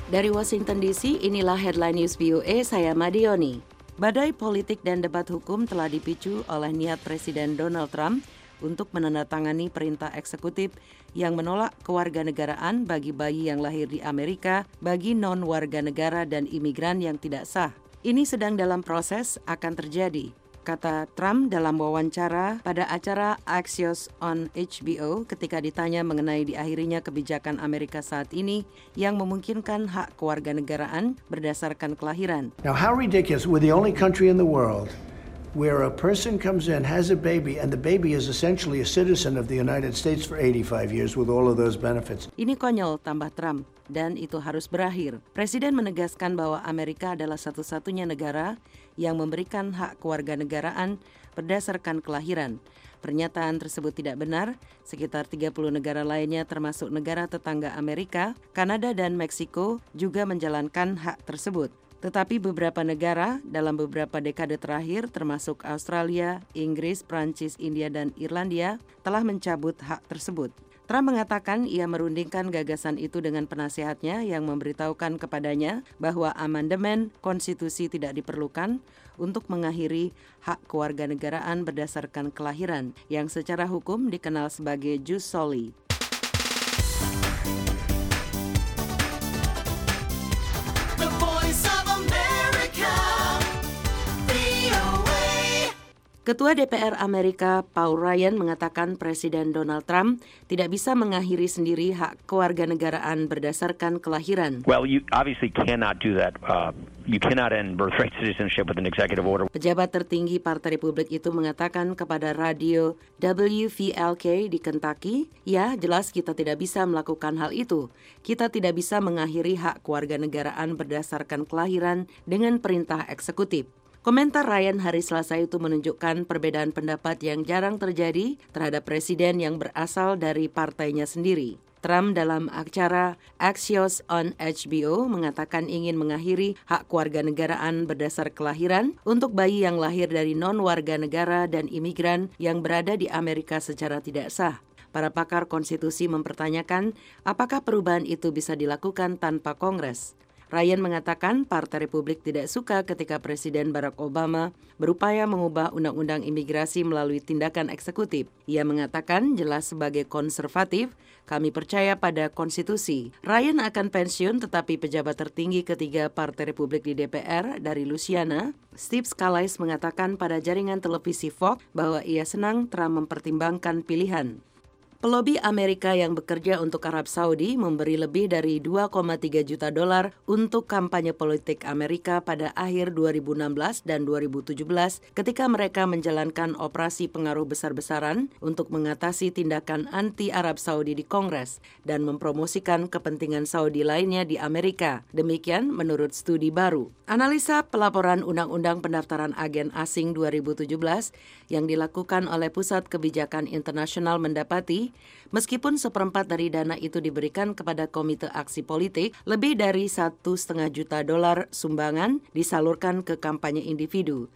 Dari Washington DC, inilah Headline News VOA, saya Madioni. Badai politik dan debat hukum telah dipicu oleh niat Presiden Donald Trump untuk menandatangani perintah eksekutif yang menolak kewarganegaraan bagi bayi yang lahir di Amerika bagi non-warga negara dan imigran yang tidak sah. Ini sedang dalam proses akan terjadi, kata Trump dalam wawancara pada acara Axios on HBO ketika ditanya mengenai diakhirinya kebijakan Amerika saat ini yang memungkinkan hak kewarganegaraan berdasarkan kelahiran. Now, how ridiculous. We're the only country in the world where a person comes in, has a baby, and the baby is essentially a citizen of the United States for 85 years with all of those benefits. Ini konyol, tambah Trump, dan itu harus berakhir. Presiden menegaskan bahwa Amerika adalah satu-satunya negara yang memberikan hak kewarganegaraan berdasarkan kelahiran. Pernyataan tersebut tidak benar. Sekitar 30 negara lainnya termasuk negara tetangga Amerika, Kanada dan Meksiko juga menjalankan hak tersebut. Tetapi beberapa negara dalam beberapa dekade terakhir termasuk Australia, Inggris, Prancis, India, dan Irlandia telah mencabut hak tersebut. Trump mengatakan ia merundingkan gagasan itu dengan penasihatnya yang memberitahukan kepadanya bahwa amandemen konstitusi tidak diperlukan untuk mengakhiri hak kewarganegaraan berdasarkan kelahiran yang secara hukum dikenal sebagai jus soli. Ketua DPR Amerika Paul Ryan mengatakan Presiden Donald Trump tidak bisa mengakhiri sendiri hak kewarganegaraan berdasarkan kelahiran. Well, you obviously cannot do that. You cannot end birthright citizenship with an executive order. Pejabat tertinggi Partai Republik itu mengatakan kepada radio WVLK di Kentucky, ya jelas kita tidak bisa melakukan hal itu. Kita tidak bisa mengakhiri hak kewarganegaraan berdasarkan kelahiran dengan perintah eksekutif. Komentar Ryan hari Selasa itu menunjukkan perbedaan pendapat yang jarang terjadi terhadap presiden yang berasal dari partainya sendiri. Trump dalam acara Axios on HBO mengatakan ingin mengakhiri hak kewarganegaraan berdasar kelahiran untuk bayi yang lahir dari non-warga negara dan imigran yang berada di Amerika secara tidak sah. Para pakar konstitusi mempertanyakan apakah perubahan itu bisa dilakukan tanpa Kongres. Ryan mengatakan Partai Republik tidak suka ketika Presiden Barack Obama berupaya mengubah undang-undang imigrasi melalui tindakan eksekutif. Ia mengatakan jelas sebagai konservatif, kami percaya pada konstitusi. Ryan akan pensiun tetapi pejabat tertinggi ketiga Partai Republik di DPR dari Louisiana, Steve Scalise mengatakan pada jaringan televisi Fox bahwa ia senang Trump mempertimbangkan pilihan. Pelobi Amerika yang bekerja untuk Arab Saudi memberi lebih dari 2,3 juta dolar untuk kampanye politik Amerika pada akhir 2016 dan 2017 ketika mereka menjalankan operasi pengaruh besar-besaran untuk mengatasi tindakan anti-Arab Saudi di Kongres dan mempromosikan kepentingan Saudi lainnya di Amerika. Demikian menurut studi baru. Analisa pelaporan Undang-Undang Pendaftaran Agen Asing 2017 yang dilakukan oleh Pusat Kebijakan Internasional mendapati meskipun seperempat dari dana itu diberikan kepada Komite Aksi Politik, lebih dari 1,5 juta dolar sumbangan disalurkan ke kampanye individu.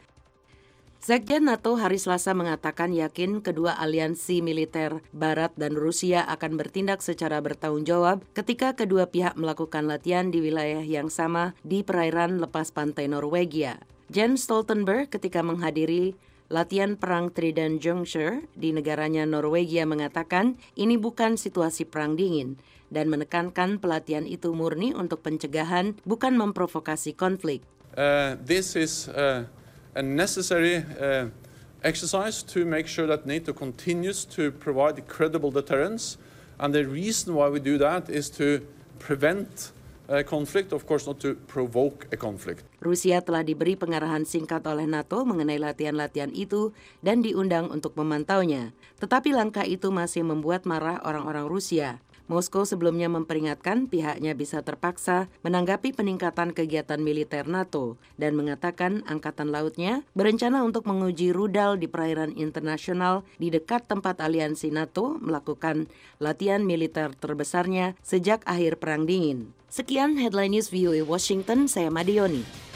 Sekjen NATO hari Selasa mengatakan yakin kedua aliansi militer Barat dan Rusia akan bertindak secara bertanggung jawab ketika kedua pihak melakukan latihan di wilayah yang sama di perairan lepas pantai Norwegia. Jens Stoltenberg ketika menghadiri latihan perang Trident Juncture di negaranya Norwegia mengatakan ini bukan situasi perang dingin dan menekankan pelatihan itu murni untuk pencegahan bukan memprovokasi konflik. This is a necessary exercise to make sure that NATO continues to provide credible deterrence, and the reason why we do that is to prevent conflict, of course not to provoke a conflict. Rusia telah diberi pengarahan singkat oleh NATO mengenai latihan-latihan itu dan diundang untuk memantaunya. Tetapi langkah itu masih membuat marah orang-orang Rusia. Moskow sebelumnya memperingatkan pihaknya bisa terpaksa menanggapi peningkatan kegiatan militer NATO dan mengatakan angkatan lautnya berencana untuk menguji rudal di perairan internasional di dekat tempat aliansi NATO melakukan latihan militer terbesarnya sejak akhir Perang Dingin. Sekian Headline News VOA Washington, saya Madioni.